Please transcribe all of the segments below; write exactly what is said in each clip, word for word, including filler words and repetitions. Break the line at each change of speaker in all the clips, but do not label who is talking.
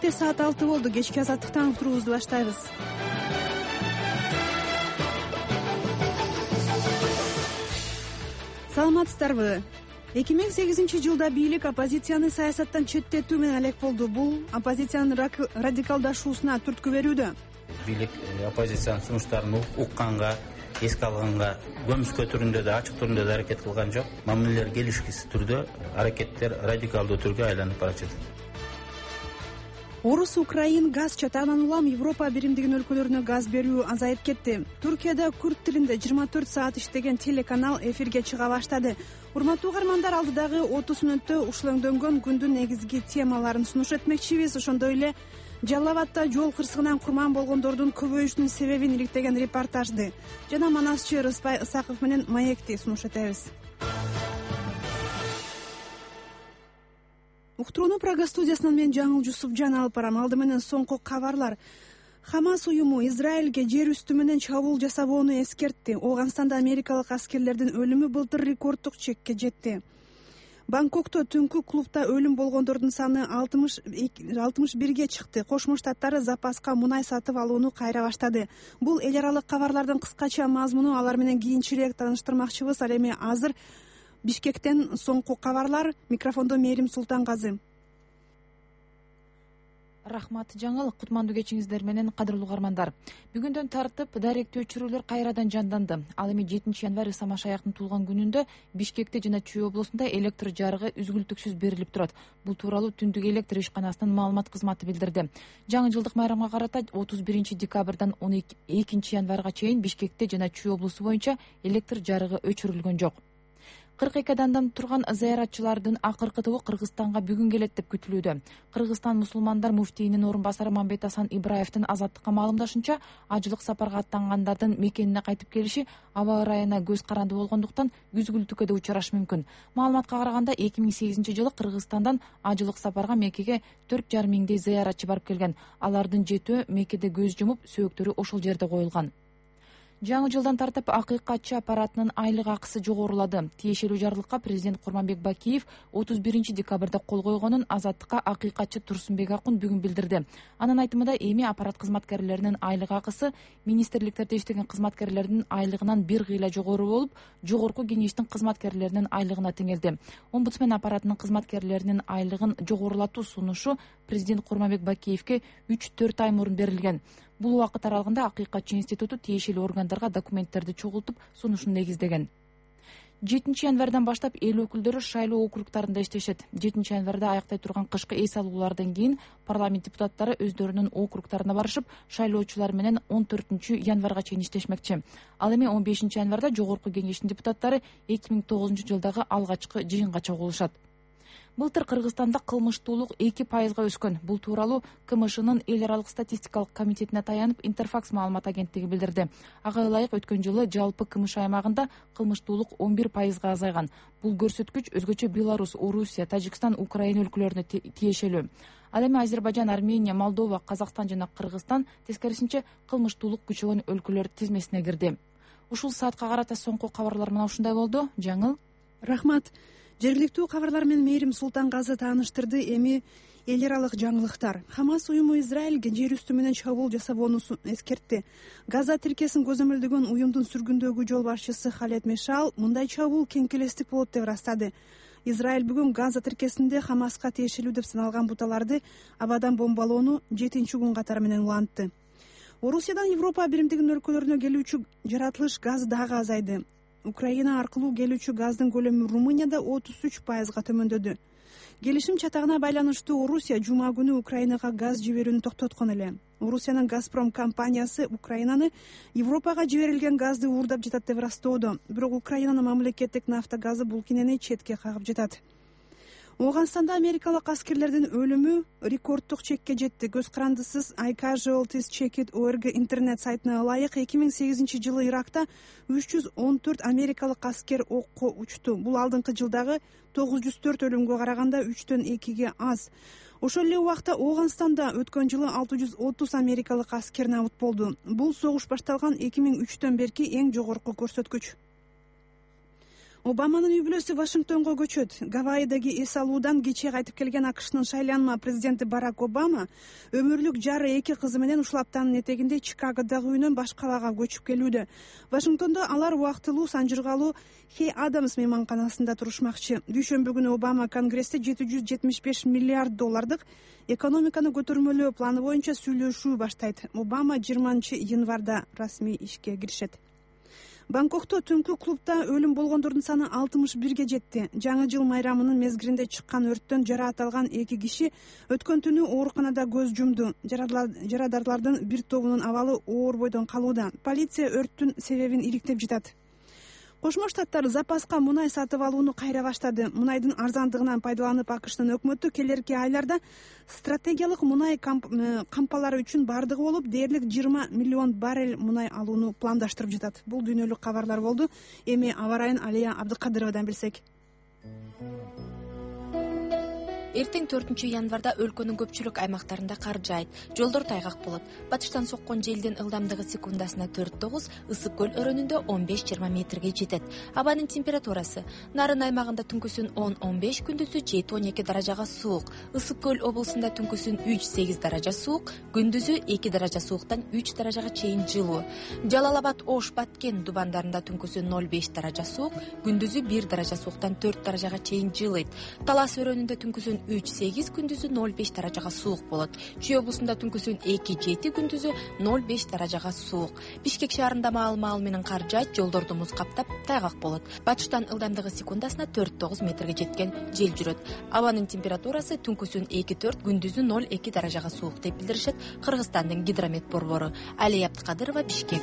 Бишкекте саат алты болду. Кечки азаттыктан уктуруубузду баштайбыз. Саламатсыздарбы? эки миң сегизинчи жылда бийлик оппозицияны саясаттан четтетүү менен алек болду. Бул оппозициянын радикалдашуусуна түрткү берүүдө.
Бийлик оппозициянын сунуштарын укканга, эске алганга көмүскө түрүндө да, ачык түрүндө да аракет кылган жок. Мамилелер келишкис түрдө аракеттер радикалдуу түргө айланып баратат.
Орус Украин газ чатагынан улам Европа биримдигинин өлкөлөрүнө газ берүү азайып кетти. Туркияда күрд тилинде жыйырма төрт саат иштеген телеканал эфирге чыга баштады. Урматтуу угармандар, алдыдагы отуз мүнөттө ушулөңдөнгөн күндүн негизги темаларын сунуш этмекчибиз. Ошондой эле Жалал Абадта жол кырсыгынан курман болгондордун көбөйүшүнүн себебин иликтеген репортажды жана манасчы Рыспай Ысаков менен маекти сунуш этебиз. Уктурууну Прага студиясынан мен Жаңыл Жусупжан алып барам. Алды менен соңку кабарлар. Хамас уюму Израилге жер үстү менен чабуул жасабоону эскертти. Ооганстанда америкалык аскерлердин өлүмү былтыр рекорддук чекке жетти. Бангкокто түнкү клубда өлүм болгондордун саны алтымыш бирге чыкты. Кошмо Штаттары запаска мунай сатып алууну кайра баштады. Бул эл аралык кабарлардын кыскача мазмуну, алар менен кийинчерээк тааныштырмакчыбыз. Ал эми азыр Бишкектен соңку кабарлар. Микрофондо Мээрим Султангазы.
Рахмат Жаңыл, кутмандуу кечиңиздер менен кадырлуу угармандар. Бүгүндөн тартып даректүү өчүрүүлөр кайрадан жанданды. Ал эми жетинчи январь Исама Шаяктын туулган күнүндө Бишкекте жана Чүй облусунда электр жарыгы үзгүлтүксүз берилип турат. Бул тууралуу Түндүк электр ишканасынын маалымат кызматы билдирди. Жаңы жылдык майрамга карата отуз биринчи декабрдан он экинчи январга чейин Бишкекте жана Чүй облусу боюнча электр жарыгы өчүрүлгөн жок. кырк эки адамдан турган зыяратчылардын акыркы тобу Кыргызстанга бүгүн келет деп күтүлүүдө. Кыргызстан мусулмандар муфтийинин орун басары Мамбет Асан Ибраевдин Азаттыкка маалымдашынча, ажылык сапарга аттангандардын мекенине кайтып келиши аба ырайына көз каранды болгондуктан үзгүлтүккө да учурашы мүмкүн. Маалыматка караганда эки миң сегизинчи жылы Кыргызстандан ажылык сапарга Меккеге төрт жарым миңдей зыяратчы барып келген. Алардын жетөө Меккеде көз жумуп, сөөктөрү ошол жерде коюлган. Жаңы жылдан тартып акыйкатчы аппаратынын айлык акысы жогорулады. Тиешелүү жарлыкка президент Курманбек Бакиев отуз биринчи декабрда кол койгонун Азаттыкка акыйкатчы Турсунбек Акун бүгүн билдирди. Анын айтымында, эми аппарат кызматкерлеринин айлык акысы министрликтерде иштеген кызматкерлердин айлыгынан бир кыйла жогору болуп, жогорку кеңештин кызматкерлеринин айлыгына теңелди. Омбудсмен аппаратынын кызматкерлеринин айлыгын жогорулатуу сунушу президент Курманбек Бакиевке үч төрт ай мурун берилген. Бул убакыт аралыгында акыйкатчы институту тиешелүү органдарга документтерди чогултуп сунушун негиздеген. жетинчи январдан баштап эл өкүлдөрү шайлоо округтарында иштешет. жетинчи январда аяктай турган кышкы эс алуулардан кийин парламент депутаттары өздөрүнүн округтарына барышып, шайлоочулар менен он төртүнчү январга чейин иштешмекчи. Ал эми он бешинчи январда жогорку кеңештин депутаттары эки миң тогузунчу жылдагы алгачкы жыйынга чогулушат. Былтыр Кыргызстанда кылмыштуулук эки пайызга өскөн. Бул тууралуу К М Шнын эл аралык статистикалык комитетине таянып Интерфакс маалымат агенттиги билдирди. Ага ылайык өткөн жылы жалпы К М Ш аймагында кылмыштуулук он бир пайызга азайган. Бул көрсөткүч өзгөчө Беларусь, Орусия, Тажикстан, Украина өлкөлөрүнө тиешелүү. Ал эми Азербайжан, Армения, Молдова, Казакстан жана Кыргызстан тескерисинче кылмыштуулук күчөгөн өлкөлөр тизмесине кирди. Ушул саатка карата соңку кабарлар мына ушундай болду. Жаңыл.
Рахмат. Жергиликтүү кабарлар менен Мээрим Султангазы тааныштырды. Эми эл аралык жаңылыктар. Хамас уюму Израилге жер үстү менен чабуул жасабоону эскертти. Газа тилкесин көзөмөлдөгөн уюмдун сүргүндөгү жол башчысы Халет Мешал мындай чабуул кеңкелестик болот деп ырастады. Израиль бүгүн Газа тилкесинде Хамаска тиешелүү деп саналган буталарды абадан бомбалоону жетинчи күн катары менен улантты. Орусиядан Европа биримдигинин өлкөлөрүнө келүүчү жаратылыш газ дагы азайды. Украина аркылуу келүүчү газдын көлөмү Румынияда отуз үч пайызга төмөндөдү. Келишим чатагына байланыштуу Орусия жума күнү Украинага газ жиберүүнү токтоткон эле. Орусиянын Газпром компаниясы Украинаны Европага жиберилген газды уурдап жатат деп ырастоодо. Бирок Украинанын мамлекеттик нафтогазы бул кинени четке кагып жатат. Ооганстанда америкалык аскерлердин өлүмү рекорддук чекке жетти. Көз карандысыз I Casualties Check It org интернет сайтына ылайык эки миң сегизинчи жылы Иракта үч жүз он төрт америкалык аскер окко учту. Бул алдыңкы жылдагы тогуз жүз төрт өлүмгө караганда үчтөн экиге аз. Ошол эле убакта Ооганстанда өткөн жылы алты жүз отуз америкалык аскер набыт болду. Бул согуш башталган эки миң үчтөн берки эң жогорку көрсөткүч. Обаманын үй бүлөсү Вашингтонго көчөт. Гавайидagi эс алуудан кечээ кайтып келген АКШнын шайланма президенти Барак Обама өмүрлүк жары эки кызы менен ушул аптанын этегинде Чикагодогу үйүнөн баш калаага көчүп келүүдө. Вашингтондо алар убактылуу санжыргалуу Хей Адамс мейманканасында турушмакчы. Дүйшөмбү күнү Обама Конгрессте жети жүз жетимиш беш миллиард доллардык экономиканы көтөрмөлөө планы боюнча сүйлөшүү баштайт. Обама жыйырманчы январда расмий ишке киришет. Бангкокто түнкү клубда өлүм болгондордун саны алтымыш бирге жетти. Жаңы жыл майрамынын мезгилинде чыккан өрттөн жараат алган эки киши өткөн түнү ооруканада көз жумду. Жарадарлардын бир тобунун абалы оор бойдон калууда. Полиция өрттүн себебин ириктеп жатат. Кошмо Штаттар запаска мунай сатып алууну кайра баштады. Мунайдын арзандыгынан пайдаланып АКШнын өкмөтү келерки айларда стратегиялык мунай кампалары үчүн бардыгы болуп дээрлик жыйырма миллион баррель мунай алууну пландаштырып жатат. Бул дүйнөлүк кабарлар болду. Эми аба ырайын Алия Абдыкадыровадан билсек.
Эртең төртүнчү январда өлкөнүн көпчүлүк аймактарында кар жаайт, жолдор тайгак болот. Батыштан соккон желдин ылдамдыгы секундасына төрт тогуз, Ысык көл өрөөнүндө он беш жыйырма метрге жетет. Абанын температурасы Нарын аймагында түнкүсүн он он беш, күндүзү жети он эки даражага суук. Ысык көл облусунда түнкүсүн үч сегиз даража суук, күндүзү эки даража сууктан үч даражага чейин жылуу. Жалал Абад, Ош, Баткен дубандарында түнкүсү ноль беш даража суук, күндүзү бир даража сууктан төрт даражага чейин жылыйт. Талас өрөөнүндө түнкүсүн үч сегиз, күндүзү ноль беш даражага суук болот. Чүй облусунда түнкүсүн эки жети, күндүзү ноль беш даражага суук. Бишкек шаарында маал-маал менен кар жаайт, жолдорду муз каптап, тайгак болот. Батыштан ылдамдыгы секундасына төрт тогуз метрге жеткен жел жүрөт. Абанын температурасы түнкүсүн эки төрт, күндүзү ноль эки даражага суук деп билдиришет Кыргызстандын гидромет борбору. Алия Абдыкадырова, Бишкек.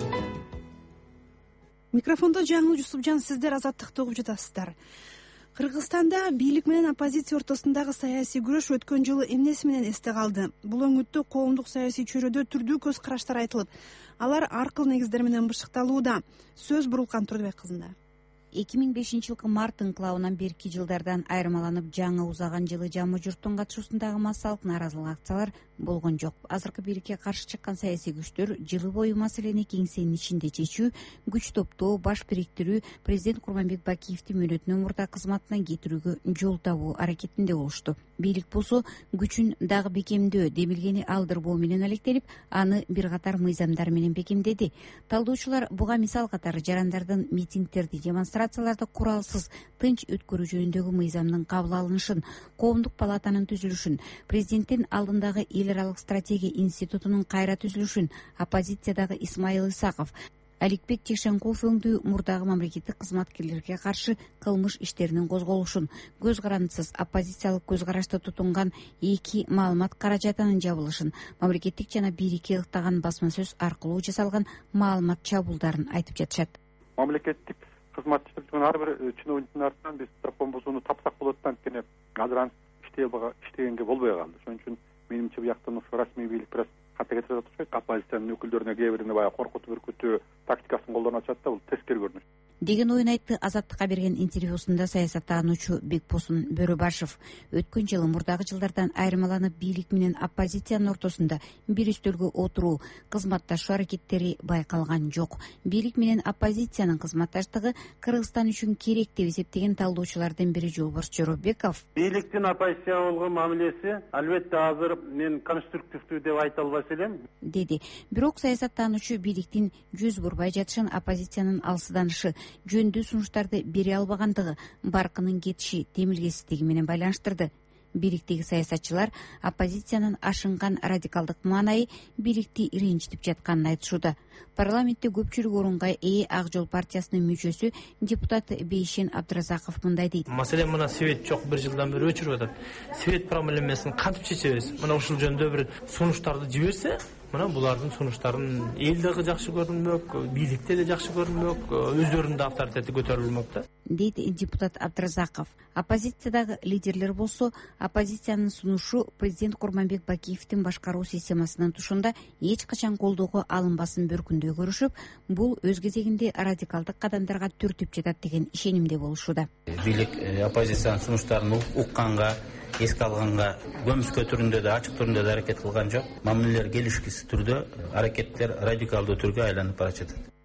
Микрофондо жаңы Жусупжан, сиздер Азаттыкты угуп жатасыздар. Кыргызстанда бийлик менен оппозиция ортосундагы саясий күрөш өткөн жылы эмнеси менен эсте калды? Бул өңүттө коомдук саясий чөйрөдө түрдүү көз караштар айтылып, алар ар кыл негиздер менен бышыкталууда. Сөз Бурулкан Турдубек кызында.
эки миң бешинчи жылкы март инкылабынан берки жылдардан айырмаланып жаңы узаган жылы жамы журттун катышуусундагы массалык нааразылык акциялар болгон жок. Азыркы бийликке каршы чыккан саясий күчтөр жылы бою маселени кеңсенин ичинде чечүү, күч топтоо, баш бириктирүү, президент Курманбек Бакиевди мөөнөтүнөн мурда кызматынан кетирүүгө жол табуу аракетинде болушту. Бийлик болсо күчүн дагы бекемдөө, демилгени алдырбоо менен алектенип, аны бир катар мыйзамдар менен бекемдеди. Талдоочулар буга мисал катары жарандардын митингдерди, демонстрацияларды куралсыз, тынч өткөрүү жөнүндөгү мыйзамдын кабыл алынышын, коомдук палатанын түзүлүшүн, президенттин алдындагы эл аралык стратегия институтунун кайра түзүлүшүн, оппозициядагы Исмаил Исаков, Аликбек Чекшенкулов өңдүү мурдагы мамлекеттик кызматкерлерге каршы кылмыш иштеринин козголушун, көз карандысыз оппозициялык көз карашты тутунган эки маалымат каражатынын жабылышын, мамлекеттик жана бийликке ыктаган басма сөз аркылуу жасалган маалымат чабуулдарын айтып жатышат.
Мамлекеттик кызмат иштеп ар бир чиновниктин артынан биз закон бузууну тапсак болот да, анткени азыр иштегенге болбой калды. Ошон үчүн менимче бияктан ушу расмий бийлик бир ката кетип жатат окшойт. Оппозициянын өкүлдөрүнө кээ бирине баягы коркутуп үркүтүү тактикасын колдонуп атышат да, бул тескери көрүнүш
деген оюн айтты Азаттыкка берген интервьюсунда саясаттануучу Бекбосун Бөрөбашев. Өткөн жылы мурдагы жылдардан айырмаланып бийлик менен оппозициянын ортосунда бир үстөлгө отуруу, кызматташуу аракеттери байкалган жок. Бийлик менен оппозициянын кызматташтыгы Кыргызстан үчүн керек деп эсептеген талдоочулардын бири Жолборс Жоробеков.
Бийликтин оппозицияга болгон мамилеси албетте азыр мен конструктивдүү деп айта албас элем,
деди. Бирок саясаттануучу бийликтин жүз бурбай жатышын, оппозициянын алсызданышы, жөндүү сунуштарды бере албагандыгы, баркынын кетиши, демилгесиздиги менен байланыштырды. Бийликтеги саясатчылар оппозициянын ашынган радикалдык маанайы бийликти ренжитип жатканын айтышууда. Парламентте көпчүлүк орунга ээ Ак Жол партиясынын мүчөсү депутат Бейшен Абдыразаков мындай дейт.
Маселен, мына свет жок, бир жылдан бери өчүрүп атат. Свет проблемасын кантип чечебиз? Мына ушул жөнүндө бир сунуштарды жиберсе, мына булардын сунуштарын эл дагы жакшы көрүнмөк, бийликте да жакшы көрүнмөк, өздөрүнүн да авторитети көтөрүлмөк да,
дейт депутат Абдыразаков. Оппозициядагы лидерлер болсо, оппозициянын сунушу президент Курманбек Бакиевдин башкаруу системасынын тушунда эч качан колдоого алынбасын бөркүндөй көрүшүп, бул өз кезегинде радикалдык кадамдарга түртүп жатат деген ишенимде болушууда.
Бийлик оппозициянын сунуштарын укканга, эске алганга көмүскө түрүндө да, ачык түрүндө да аракет кылган жок. Мамилелер келишкис түрдө, аракеттер радикалдуу түргө айланып бара жатат.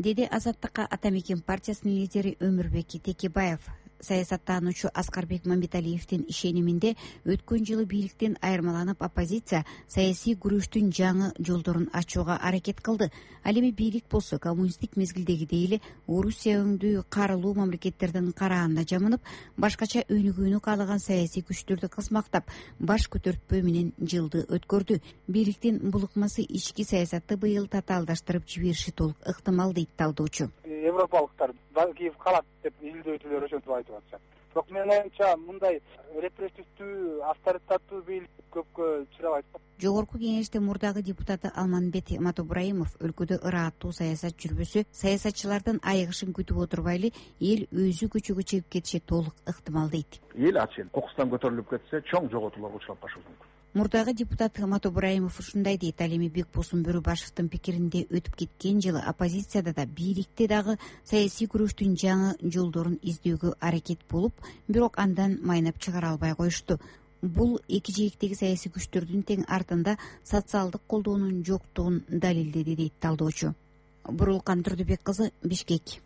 деди Азаттыкка Ата Мекен партиясынын лидери Өмүрбек Текебаев. Саясаттануучу Аскарбек Мамбеталиевдин ишениминде өткөн жылы бийликтен айырмаланып оппозиция саясий күрөштүн жаңы жолдорун ачууга аракет кылды. Ал эми бийлик болсо коммунисттик мезгилдегидей эле Орусия өңдүү карылуу мамлекеттердин караанда жамынып, башкача өнүгүүнү каалаган саясий күчтөрдү кызмактап, баш көтөртпөө менен жылды өткөрдү. Бийликтин бул ыкмасы ички саясатты быйыл татаалдаштырып жибериши толук ыктымал дейт талдоочу.
Европалыктар Киев калат деп илдөөчүлөр ошентип айтып атышат. Бирок менин оюмча мындай репрессивдүү, авторитаттуу бийлик көпкө чыдабайт.
Жогорку кеңеште мурдагы депутаты Алманбет Матубраимов өлкөдө ырааттуу саясат жүрбөсө, саясатчылардын айыгышын күтүп отурбай эле эл өзү көчөгө чыгып кетиши толук ыктымал дейт.
Эл ачын кокустан көтөрүлүп кетсе, чоң жоготууларга учурап калышы мүмкүн.
Мурдагы депутат Матубраимов ушундай дейт. Ал эми Бекбосун Бөрүбашевдин пикиринде өтүп кеткен жылы оппозицияда да бийликте дагы саясий күрөштүн жаңы жолдорун издөөгө аракет болуп, бирок андан майнап чыгара албай коюшту. Бул эки жээктеги саясий күчтөрдүн тең артында социалдык колдоонун жоктугун далилдеди дейт талдоочу. Бурулкан Турдубек кызы, Бишкек.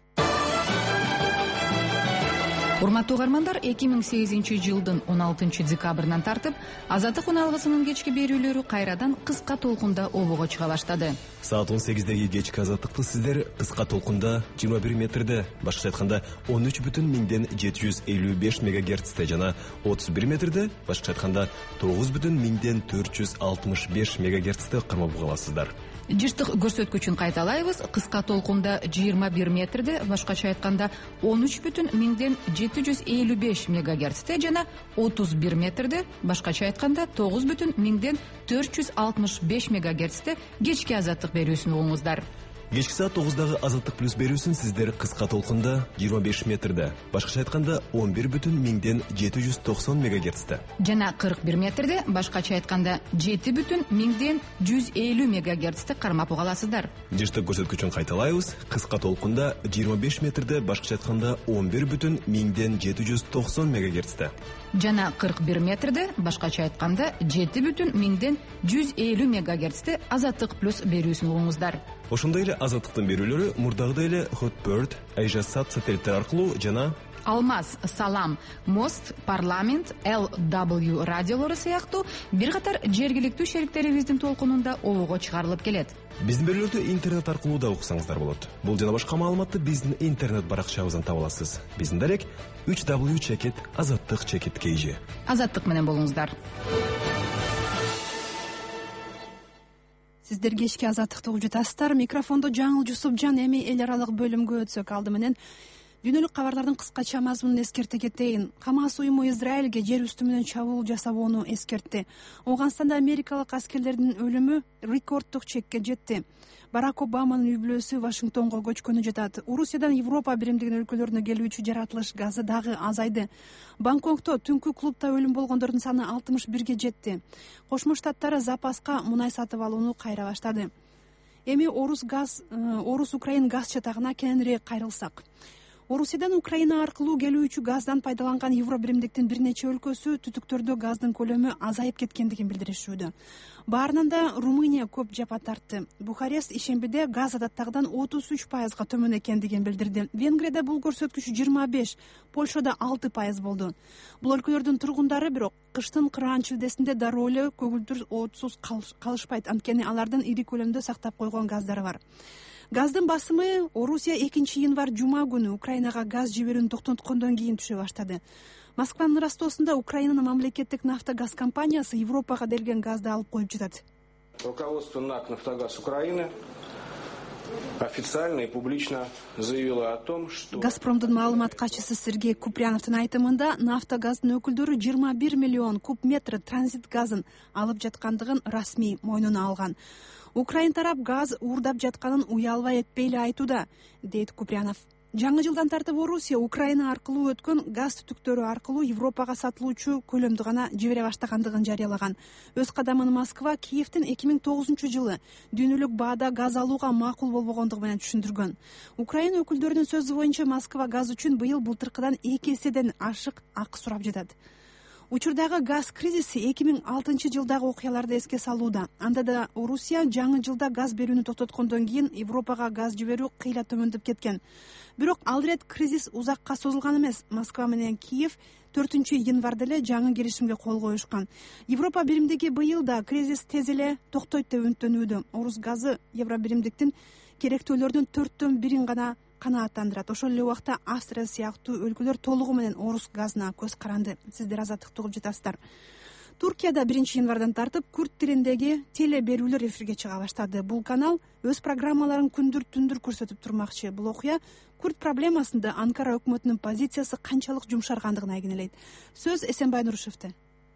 Урматтуу угармандар, эки миң сегизинчи жылдын он алтынчы декабрынан тартып Азаттык уналгысынын кечки берүүлөрү кайрадан кыска толкунда обого чыга баштады.
Саат он сегиздеги кечки Азаттыкты сиздер кыска толкунда жыйырма бир метрде, башкача айтканда он үч бүтүн миңден жети жүз элүү беш мегагерцте жана отуз бир метрде, башкача айтканда тогуз бүтүн миңден төрт жүз алтымыш беш мегагерцте кармап каласыздар.
Жыштык көрсөткүчүн кайталайбыз. Кыска толкунда жыйырма бир метрде, башкача айтканда он үч бүтүн миңден жети жүз элүү беш мегагерцте жана отуз бир метрде, башкача айтканда тогуз бүтүн миңден төрт жүз алтымыш беш мегагерцте кечки Азаттык берүүсүн угуңуздар.
Кечки саат тогуздагы Азаттык плюс берүүсүн сиздер кыска толкунда жыйырма беш метрде, башкача айтканда он бир бүтүн миңден жети жүз токсон мегагерцте
жана кырк бир метрде, башкача айтканда жети бүтүн миңден жүз элүү мегагерцте кармап угаласыздар.
Жыштык көрсөткүчүн кайталайбыз. Кыска толкунда жыйырма беш метрде, башкача айтканда он бир бүтүн миңден жети жүз токсон мегагерцте
жана кырк бир метрде, башкача айтканда жети бүтүн миңден жүз элүү мегагерцте Азаттык плюс берүүсүн угуңуздар.
Ошондой эле Азаттыктын берүүлөрү мурдагыдай эле Hotbird, Айжасат сателлиттер аркылуу жана
Алмаз, Салам, Мост, Парламент, эл дабл ю радиолору сыяктуу бир катар жергиликтүү шериктерибиздин толкунунда обого чыгарылып келет.
Биздин берүүлөрдү интернет аркылуу да уксаңыздар болот. Бул жана башка маалыматты биздин интернет баракчабыздан таба аласыз. Биздин дарек үч дабл ю чекит азаттык чекит kg.
Азаттык менен болуңуздар.
Сиздер кечки Азаттыкты угуп жатасыздар. Микрофондо Жаңыл Жусупжан. Эми эл аралык бөлүмгө өтсөк, алды менен дүйнөлүк кабарлардын кыскача мазмунун эскерте кетейин. Хамас уюму Израилге жер үстү менен чабуул жасабоону эскертти. Ооганстанда америкалык аскерлердин өлүмү рекорддук чекке жетти. Барак Обаманын үй бүлөсү Вашингтонго көчкөнү жатат. Орусиядан Европа биримдигинин өлкөлөрүнө келүүчү жаратылыш газы дагы азайды. Бангкокто түнкү клубда өлүм болгондордун саны алтымыш бирге жетти. Кошмо Штаттары запаска мунай сатып алууну кайра баштады. Эми Орус газ, Орус Украин газ чатагына кененирээк кайрылсак. Орусиядан Украина аркылуу келүүчү газдан пайдаланган Евро биримдиктин бир нече өлкөсү түтүктөрдө газдын көлөмү азайып кеткендигин билдиришүүдө. Баарынан да Румыния көп жапа тартты. Бухарест ишембиде газ адаттагыдан отуз үч пайызга төмөн экендигин билдирди. Венгрияда бул көрсөткүч жыйырма беш, Польшада алты пайыз болду. Бул өлкөлөрдүн тургундары бирок кыштын кыраан чилдесинде дароо эле көгүлдүр отсуз калышпайт, анткени алардын ири көлөмдө сактап койгон газдары бар. Газдын басымы Орусия экинчи январь жума күнү Украинага газ жиберүүнү токтоткондон кийин түшө баштады. Москванын Ростосунда Украинанын мамлекеттик нафтогаз компаниясы Европага делген газды алып коюп жатат.
Руководство НАК «Нафтогаз Украины» официально и публично заявило о том, что
Газпромдун маалымат катчысы Сергей Купряновдун айтымында нафтогаздын өкүлдөрү жыйырма бир миллион куб метр транзит газын алып жаткандыгын расмий мойнуна алган. Украин тарап газ уурдап жатканын уялбай этпей эле айтууда, дейт Купрянов. Жаңы жылдан тартып Орусия Украина аркылуу өткөн газ түтүктөрү аркылуу Европага сатылуучу көлөмдү гана жибере баштагандыгын жарыялаган. Өз кадамын Москва Киевдин эки миң тогузунчу жылы дүйнөлүк баада газ алууга макул болбогондугу менен түшүндүргөн. Украина өкүлдөрүнүн сөзү боюнча Москва газ үчүн быйыл былтыркыдан эки эседен ашык акы сурап жатат. учурдагы газ кризиси эки миң алтынчы жылдагы окуяларды эске салууда. Анда да Орусия жаңы жылда газ берүүнү токтоткондон кийин Европага газ жиберүү кыйла төмөндөп кеткен. Бирок ал ирет кризис узакка созулган эмес. Москва менен Киев төртүнчү январда эле жаңы келишимге кол коюшкан. Европа биримдиги быйыл да кризис тез эле токтойт деп үмүттөнүүдө. Орус газы Евро биримдиктин керектөөлөрүнүн төрттөн бирин гана канааттандырат. Ошол эле убакта Австрия сыяктуу өлкөлөр толугу менен орус газына көз каранды. Сиздер азаттыкты угуп жатасыздар. Туркияда биринчи январдан тартып күрд тилиндеги теле берүүлөр эфирге чыга баштады. Бул канал өз программаларын күндүр түндүр көрсөтүп турмакчы. Бул окуя күрд проблемасында Анкара өкмөтүнүн позициясы канчалык жумшаргандыгына айгинелейт. Сөз Эсенбай Нурушевде.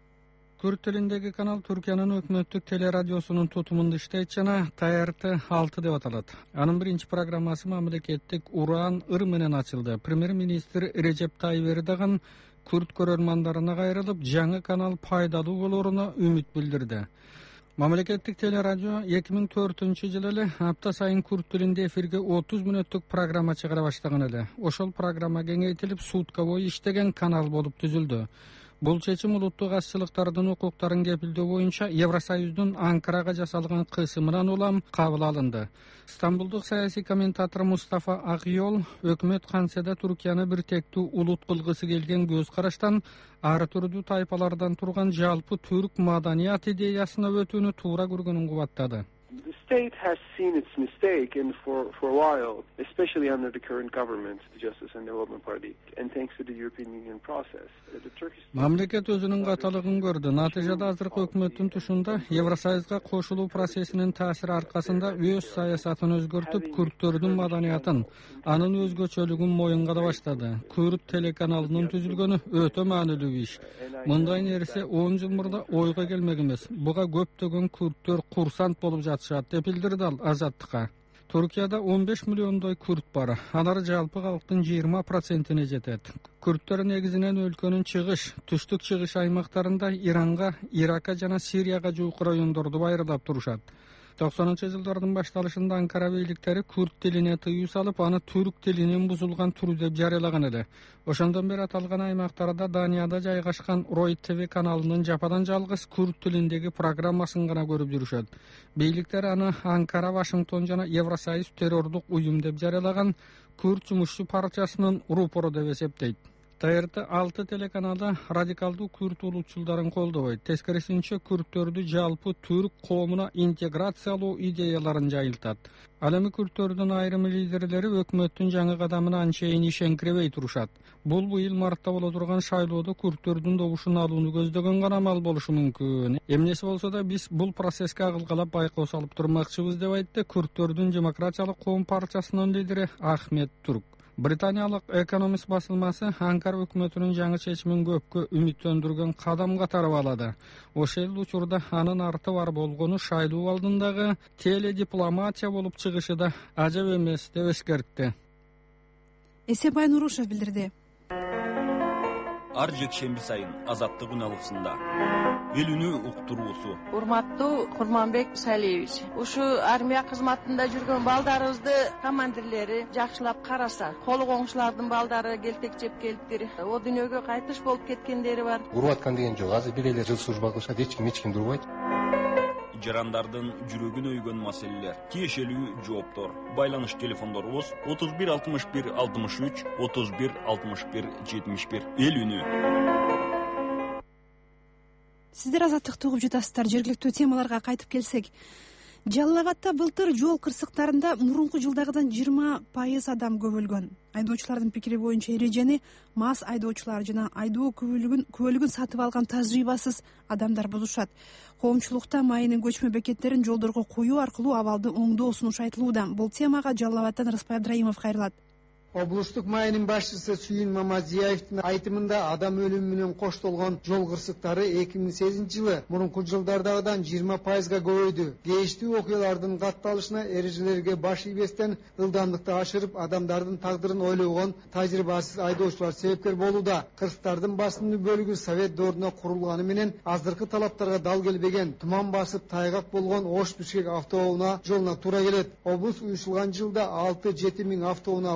Күрд тилиндеги канал Түркиянын өкмөттүк телерадиосунун тутумунда иштейт жана Т Р Т алты деп аталат. Анын биринчи программасы мамлекеттик уран ыр менен ачылды. Премьер-министр Режеп Тайып Эрдоган күрд көрөрмандарына кайрылып, жаңы канал пайдалуу болоруна үмүт билдирди. Мамлекеттик телерадио эки миң төртүнчү жылы эле апта сайын күрд тилинде эфирге отуз мүнөттүк программа чыгара баштаган эле. Ошол программа кеңейтилип, сутка бою иштеген канал болуп түзүлдү. Бул чечим улуттук азчылыктардын укуктарын кепилдөө боюнча Евросоюздун Анкарага жасалган кысымынан улам кабыл алынды. Стамбулдук саясий комментатор Мустафа Акъёл өкмөт кантсе Туркияны бир тектүү улут кылгысы келген көз караштан ар түрдүү тайпалардан турган жалпы түрк маданият идеясына өтүүнү туура көргөнүн кубаттады.
The state has seen its mistake, and for, for a while, especially under the current government, the Justice and Development Party, and thanks to the European Union process, the Turkish...
Мамлекет өзүнүн каталыгын көрдү. Натыйжада азыркы өкмөттүн тушунда Евросоюзга кошулуу процессинин таасири аркасында өз саясатын өзгөртүп, күрдтөрдүн маданиятын, анын өзгөчөлүгүн моюнга баштады. Күрд телеканалынын түзүлгөнү өтө маанилүү иш. Мындай нерсе он жыл мурда ойго келмек эмес. Буга көптөгөн күрдтөр курсант болуп жатышат деп билдирди ал Азаттыкка. Туркияда он беш миллиондой күрд бар. Алар жалпы калктын жыйырма процентине жетет. Күрдтөр негизинен өлкөнүн чыгыш, түштүк чыгыш аймактарында Иранга, Иракка жана Сирияга жууку райондорду байырлап турушат. токсонунчу жылдардын башталышында Анкара бийликтери күрд тилине тыюу салып, аны түрк тилинин бузулган түрү деп жарыялаган эле. Ошондон бери аталган аймактарда Данияда жайгашкан Рой ТВ каналынын жападан жалгыз күрд тилиндеги программасын гана көрүп жүрүшөт. Бийликтер аны Анкара, Вашингтон жана Евросоюз террордук уюм деп жарыялаган күрд жумушчу партиясынын рупору деп эсептейт. Т Р Т алты телеканалы радикалдуу күрд улутчулдарын колдобойт. Тескерисинче күрдтөрдү жалпы түрк коомуна интеграциялоо идеяларын жайылтат. Ал эми күрдтөрдүн айрым лидерлери өкмөттүн жаңы кадамына анчейин ишенкиребей турушат. Бул быйыл мартта боло турган шайлоодо күрдтөрдүн добушун алууну көздөгөн гана амал болушу мүмкүн. Эмнеси болсо да биз бул процесске агылгалап байкоо салып турмакчыбыз деп айтты күрдтөрдүн демократиялык коом партиясынын лидери Ахмет Турк. Британиялык экономист басылмасы Анкара өкмөтүнүн жаңы чечимин көпкө үмүттөндүргөн кадам катары баалады. Ошол учурда анын арты бар болгону шайлоо алдындагы теледипломатия болуп чыгышы да ажап эмес деп эскертти.
Эсенбай Нурушев билдирди.
Ар жекшемби сайын Азаттык үналыксында эл үнү уктуруусу.
Урматтуу Курманбек Салиевич, ушу армия кызматында жүргөн балдарыбызды командирлери жакшылап караса, колу коңшулардын балдары келтекчеп келиптир. О дүйнөгө кайтыш болуп кеткендери бар.
Уруп аткан деген жок. Азыр бир эле жыл служба кылышат, эч ким эч ким турбайт.
Жарандардын жүрөгүн өйгөн маселелер, тиешелүү жооптор. Байланыш телефондорубуз отуз бир алтымыш бир алтымыш үч, отуз бир алтымыш бир жетимиш бир. Эл үнү.
Сиздер азаттыкты угуп жатасыздар. Жергиликтүү темаларга кайтып келсек, Жалал Абадта былтыр жол кырсыктарында мурунку жылдагыдан жыйырма пайыз адам көбөлгөн. Айдоочулардын пикири боюнча эрежени мас айдоочулар жана айдоо күбөлүгүн күбөлүгүн сатып алган тажрыйбасыз адамдар бузушат. Коомчулукта майынын көчмө бекеттерин жолдорго коюу аркылуу абалды оңдоо сунуш айтылууда. Бул темага Жалал Абадтан Рыспай Абдраимов кайрылат.
Облустук майынын башчысы Сүйүн Мамазияевдин айтымында адам өлүмү менен коштолгон жол кырсыктары эки миң сегизинчи жылы мурунку жылдардагыдан жыйырма пайызга көбөйдү. Кейиштүү окуялардын катталышына эрежелерге баш ийбестен ылдамдыкты ашырып, адамдардын тагдырын ойлогон тажрыйбасыз айдоочулар себепкер болууда. Кырсыктардын басымдуу бөлүгү Совет доорунда курулганы менен азыркы талаптарга дал келбеген, туман басып тайгак болгон Ош-Бишкек автоунаа жолуна туура келет. Облус уюшулган жылда алты жети миң автоунаа болсо,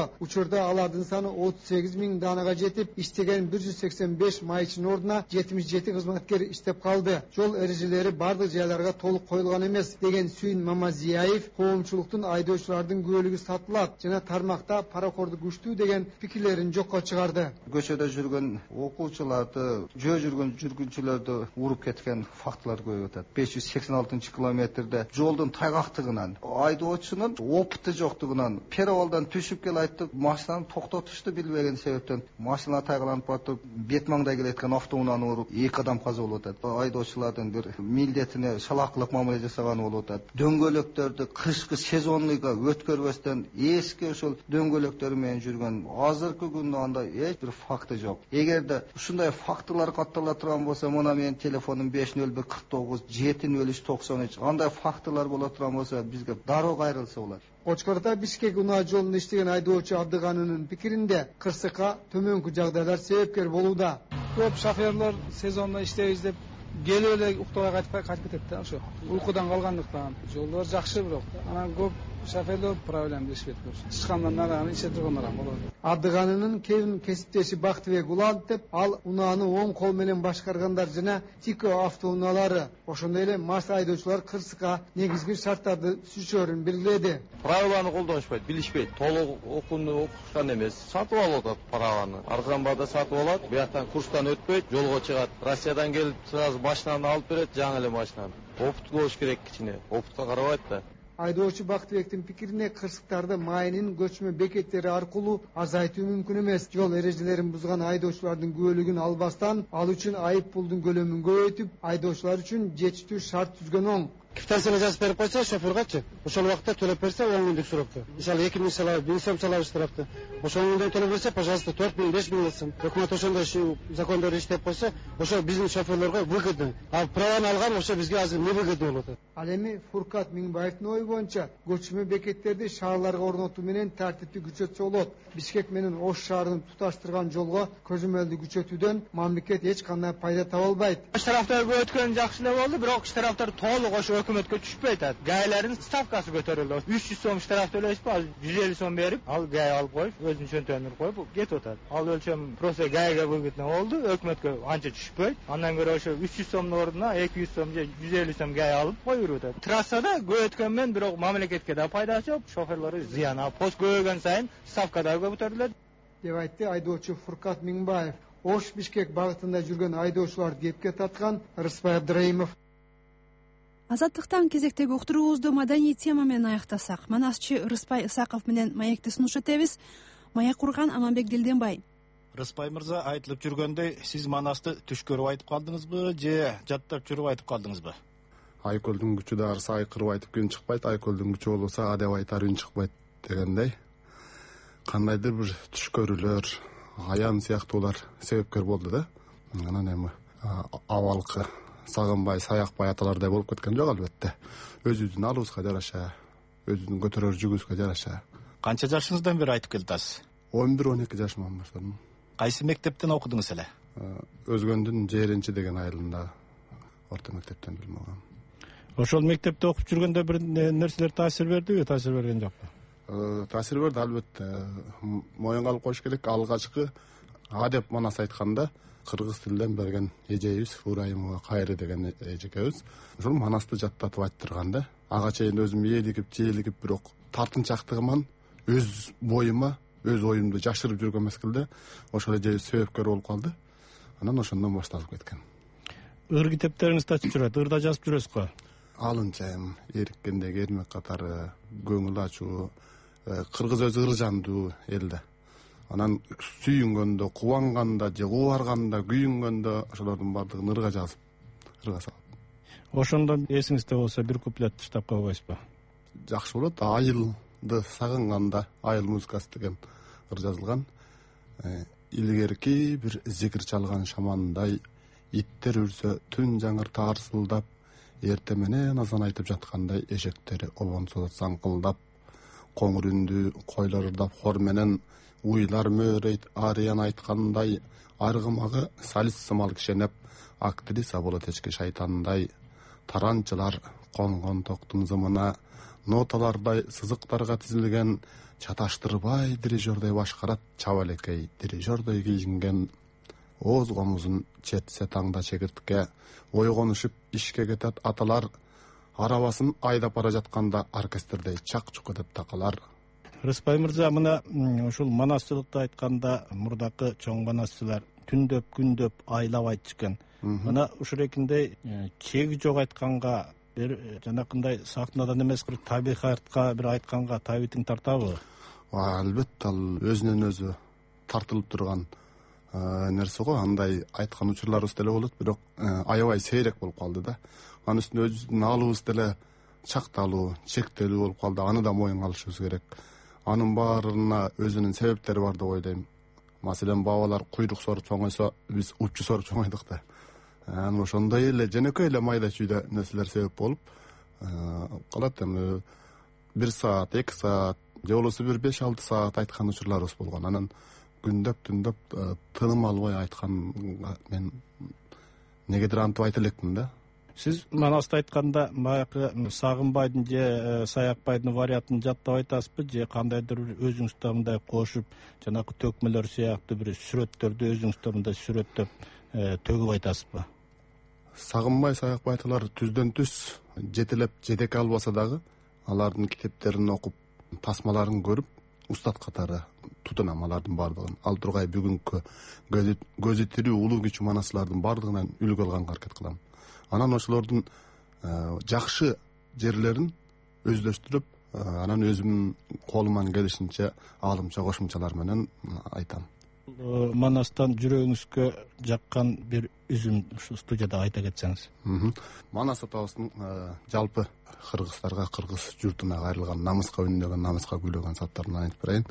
Учурда алардын саны отуз сегиз миң данага жетип, иштеген бир жүз сексен беш майчынын ордуна жетимиш жети кызматкер иштеп калды. Жол эрежелери бардык жайларга толук коюлган эмес деген Сүйүн Мамазияев коомчулуктун айдоочулардын күбөлүгү сатылат жана тармакта паракорду күчтүү деген пикирлерин жокко чыгарды.
Көчөдө жүргөн окуучуларды, жөө жүргөн жүргүнчүлөрдү уруп кеткен фактылар көбөйүп атат. беш жүз сексен алтынчы километрде жолдун тайгактыгынан, айдоочунун опыты жоктугунан, перевалдан түшүп кел айтып, машинаны токтотушту билбеген себептен машина тайгаланып атып, бет маңдай келеткан автоунааны уруп, эки адам каза болуп атат. Айдоочулардын бир милдетине шалакылык мамиле жасаганы болуп атат. Дөңгөлөктөрдү кышкы сезонныйга өткөрбөстөн эски ошол дөңгөлөктөр менен жүргөн азыркы күндө андай эч бир факты жок. Эгерде ушундай фактылар каттала турган болсо, мына менин телефонум беш нөл бир кырк тогуз жети нөл үч токсон үч, андай фактылар боло турган болсо бизге дароо кайрылса болот.
Очкордо Бишкек унаа жолунда иштеген айдоочу Абдыганынын пикиринде кырсыкка төмөнкү жагдайлар себепкер болууда.
Көп шоферлор сезонда иштейбиз деп келип эле уктабай кайтып кайтып кетет да, ошо уйкудан калгандыктан. Жолдор жакшы бирок анан көп шоферлор проблема дешет. Чычкандан наганы иче тургандар болот.
Абдыганынын кебин кесиптеши Бактыбек Улантып, ал унааны оң кол менен башкаргандар жана Тико автоунаалары, ошондой эле мас айдоочулар кырсыкка негизги шарттарды түзүшөрүн белгиледи.
Правиланы колдонушпайт, билишпейт. Толук окууну окушкан эмес, сатып алып атат правиланы. Арзанбада сатып алат, бияктан курстан өтпөйт, жолго чыгат. Россиядан келип сразу машинаны алып берет, жаңы эле машинаны. Опыт болуш керек кичине, опытка карабайт да.
Айдоочу Бактыбектин пикирине кырсыктарды майынын көчмө бекеттери аркылуу азайтуу мүмкүн эмес. Жол эрежелерин бузган айдоочулардын күбөлүгүн албастан, ал үчүн айып пулдун көлөмүн көбөйтүп, айдоочулар үчүн жетиштүү шарт түзгөн оң.
Квитанцияны жазып берип койсо, шофёргачы ошол убакта төлөп берсе он миңдик суропту. Мисалы эки миң салабы, миң сом салабы штрафты. Ошол миңден төлөп берсе, пожалуйста, төрт миң, беш миң алсын. Өкмөт ошондой закондорду иштеп койсо, ошо биздин шофёрлорго выгодно. А праваны алган ошо бизге азыр невыгодно болот.
Ал эми Фуркат Миңбаевдин ою боюнча, көчмө бекеттерди шаарларга орнотуу менен тартипти күчөтсө болот. Бишкек менен Ош шаарын туташтырган жолго көзөмөлдү күчөтүүдөн мамлекет эч кандай пайда таба албайт.
Штрафтар өткөн жакшы эле болду, бирок штрафтар толук ошо өкмөткө түшпөйт. Гаялардын ставкасы көтөрүлдү. үч жүз сом штраф төлөйсүзбү? Ал жүз элүү сом берип, ал гая алып коюп, өзүнүн чөнтөгүнө коюп кетип атат. Ал өлчөм просто гаяга выгодно болду, өкмөткө анча түшпөйт. Андан көрө ошо үч жүз сомдун ордуна эки жүз сом же жүз элүү сом гая алып коюп атат. Трассада көбөйткөн менен бирок мамлекетке да пайдасы жок, шоферлорго зыян. А пост көбөйгөн сайын ставка да көтөрүлөт
деп айтты айдоочу Фуркат Миңбаев. Ош Бишкек багытында жүргөн айдоочуларды кепке тарткан Рыспай Абдыраимов.
Азаттыктан кезектеги уктуруубузду маданий тема менен аяктасак, манасчы Рыспай Ысаков менен маекти сунуш этебиз. Маек курган Аманбек Дилденбай.
Рыспай мырза, айтылып жүргөндөй, сиз Манасты түш көрүп айтып калдыңызбы же жаттап жүрүп айтып калдыңызбы?
Айкөлдүн күчү даарысы айкырып айтып күн чыкпайт, айкөлдүн күчү болбосо адеп айтар үн чыкпайт дегендей. Кандайдыр бир түш көрүүлөр, аян сыяктуулар себепкер болду да. Анан эми абалкы сагынбай, саякпай аталардай болуп кеткен жок албетте. Өзүбүздүн алыбызга жараша, өзүбүздүн көтөрөр жүгүбүзгө жараша.
Канча жашыңыздан бери айтып келатасыз?
он бир он эки жашыман баштадым.
Кайсы мектептен окудуңуз эле?
Өзгөндүн Жеринчи деген айылында орто мектептен билим алгам.
Ошол мектепте окуп жүргөндө бир нерселер таасир бердиби, таасир берген жокпу?
Таасир берди албетте. Моюнга алып коюш керек, алгачкы адеп манас айтканда кыргыз тилинен берген эжебиз Фураимова Кайры деген эжекебиз. Ошол манасты жаттатып айттырган да. Ага чейин өзүм ээлигип, жээлигип, бирок тартынчактыгыман өз боюма, өз оюмду жашырып жүргөн мезгилде ошол эжебиз себепкер болуп калды. Анан ошондон башталып кеткен.
Ыр китептериңиз да жүрөт, ырда жазып жүрөсүз го?
Алынча эми эриккендеги эрмек катары көңүл ачуу, кыргыз өзү ыр жандуу элде. Анан сүйүнгөндө, кубанганда, же кубарганда, күйүнгөндө ошолордун баардыгын ырга жазып, ырга салып.
Ошондон эсиңизде болсо бир куплет таштап койбойсузбу?
Жакшы болот. Айылды сагынганда, айыл музыкасы деген ыр жазылган. Илгерки бир зикир чалган шамандай, иттер үрсө түн жаңыр таарсылдап, эрте менен азан айтып жаткандай эшектери обонсо саңкылдап, коңур үндүү койлор ырдап хор менен уйлар мөөрөйт арыян айткандай, аргымагы салис сымал кишенеп, актриса болот эчки шайтандай, таранчылар конгон токтун зымына, ноталардай сызыктарга тизилген чаташтырбай дирижердой башкарат чабалекей дирижердой кийинген ооз комузун четсе таңда чегиртке ойгонушуп ишке кетет аталар арабасын айдап бара жатканда оркестрдей чак чук этип такалар.
Рыспай мырза, мына ушул манасчылыкты айтканда мурдакы чоң манасчылар түндөп күндөп айлап айтышкан. Мына ушул экиндей чеги жок айтканга бир жанакындай сахнадан эмес бир табигатка бир айтканга табитиң тартабы?
Албетте, ал өзүнөн өзү тартылып турган нерсе го. Андай айткан учурларыбыз деле болот, бирок аябай сейрек болуп калды да. Анын үстүнө өзүбүздүн алыбыз деле чакталуу, чектелүү болуп калды. Аны да моюнга алышыбыз керек. Анын баарына өзүнүн себептери бар деп ойлойм. Маселен, бабалар куйрук соруп чоңойсо, биз уччу соруп чоңойдук да. Анан ошондой эле жөнөкөй эле майда чүйдө нерселер себеп болуп калат. Эми бир саат, эки саат, же болбосо бир беш алты саат айткан учурларыбыз болгон. Анан күндөп түндөп тыным албай айтканга мен негедир антип айта элекмин да.
Сиз манасты айтканда баягы Сагынбайдын же Саякбайдын вариантын жаттап айтасызбы, же кандайдыр бир өзүңүздөр мындай кошуп, жанагы төкмөлөр сыяктуу бир сүрөттөрдү өзүңүздөр мындай сүрөттөп төгүп айтасызбы?
Сагынбай, Саякбайдылар түздөн түз жетелеп жетеке албаса дагы, алардын китептерин окуп, тасмаларын көрүп, устат катары тутунам алардын бардыгын. Ал тургай бүгүнкү көзү тирүү улуу күчү манасчылардын бардыгынан үлгү алганга аракет кылам. Анан ошолордун жакшы жерлерин өздөштүрүп, анан өзүмдүн колуман келишинче аалымча кошумчалар менен айтам.
Манастан жүрөгүңүзгө жаккан бир үзүм ушу студияда айта кетсеңиз.
Манас атабыздын жалпы кыргыздарга, кыргыз журтуна кайрылган намыска үндөген, намыска күйлөгөн саптарын айтып берейин.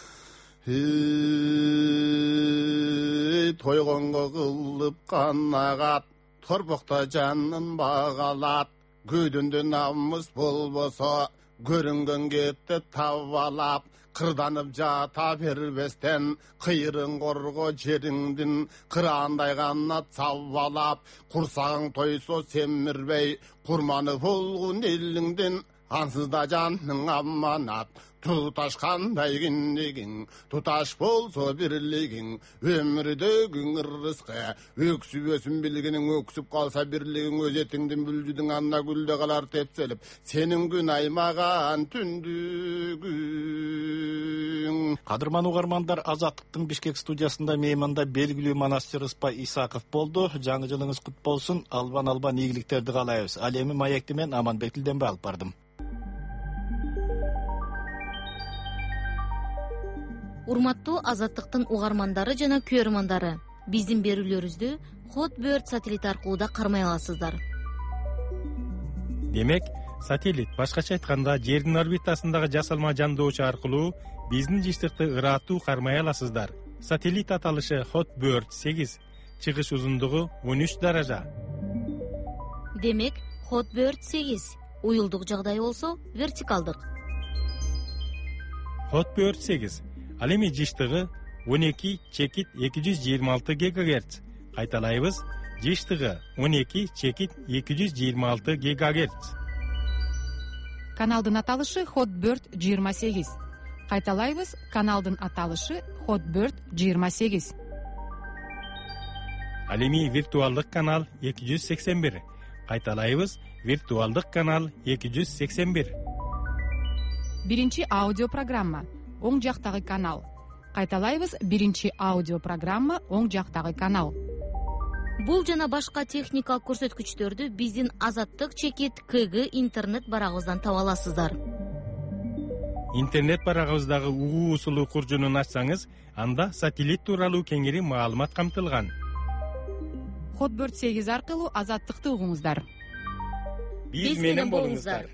Тойгонго кылып канагат, торбокто жанын багалат, күйдүндө намыс болбосо, көрүнгөн кетти табалап, кырданып жата бербестен, кыйрың корго жериңдин, кырандай канат сабалап, курсагың тойсо семирбей, курманы болгун элиңдин, ансыз да жаның аманат. Туташ кандай киндигиң, туташ болсо бирлигиң, өмүрдөгүң ырыскы, өксүбөсүн билгениң, өксүп калса бирлигиң, өз этиңдин бүлжүдүң анда гүлдө калар тепселип, сенин күн аймаган түндүгүң.
Кадырман угармандар, Азаттыктын Бишкек студиясында мейманда белгилүү манасчы Рыспай Исаков болду. Жаңы жылыңыз кут болсун. Албан албан ийгиликтерди каалайбыз. Ал эми маекти мен Аманбек Тилденбек алып бардым.
Урматтуу Азаттыктын угармандары жана көрөрмандары, биздин берүүлөрүбүздү Hotbird сателлит аркылуу да кармай аласыздар.
Демек, сателлит башкача айтканда жердин орбитасындагы жасалма жандоочу аркылуу биздин жыштыкты ыраттуу кармай аласыздар. Сателлит аталышы Hotbird сегиз, чыгыш узундугу он үч даража.
Демек, Hotbird сегиз, уюлдук жагдай болсо вертикалдык.
Hotbird сегиз, ал эми жыштыгы он эки чекит эки жүз жыйырма алты гигагерц. Кайталайбыз, жыштыгы он эки чекит эки жүз жыйырма алты гигагерц.
Каналдын аталышы Hotbird жыйырма сегиз. Кайталайбыз, каналдын аталышы Hotbird жыйырма сегиз.
Ал эми виртуалдык канал эки жүз сексен бир. Кайталайбыз, виртуалдык канал эки жүз сексен бир.
Биринчи аудио программа, оң жактагы канал. Кайталайбыз, биринчи аудио программа, оң жактагы канал.
Бул жана башка техникалык көрсөткүчтөрдү биздин Азаттык чекит КГ интернет барагыбыздан таба аласыздар.
Интернет барагыбыздагы угуу усулу куржунун ачсаңыз, анда сателлит тууралуу кеңири маалымат камтылган.
Hotbird сегиз аркылуу Азаттыкты угуңуздар.
Биз менен болуңуздар.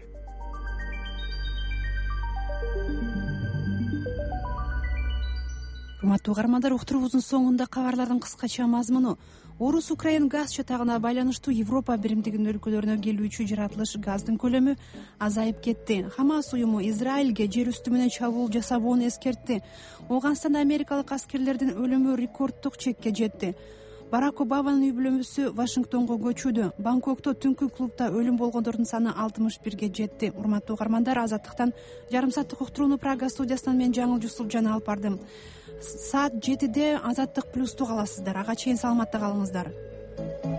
Урматтуу угармандар, уктуруубуздун соңунда кабарлардын кыскача мазмуну. Орус-Украин газ чатагына байланыштуу Европа биримдигинин өлкөлөрүнө келүүчү жаратылыш газдын көлөмү азайып кетти. Хамас уюму Израилге жер үстү менен чабуул жасабоону эскертти. Ооганстанда америкалык аскерлердин өлүмү рекорддук чекке жетти. Барак Обаманын үй бүлөмүсү Вашингтонго көчүүдө. Бангкокто түнкү клубда өлүм болгондордун саны алтымыш бирге жетти. Урматтуу угармандар, Азаттыктан жарым сааттык уктурууну Прага студиясынан мен Жаңыл Жусупжан алып бардым. Саат жетиде Азаттык плюсту каласыздар. Ага чейин саламатта калыңыздар.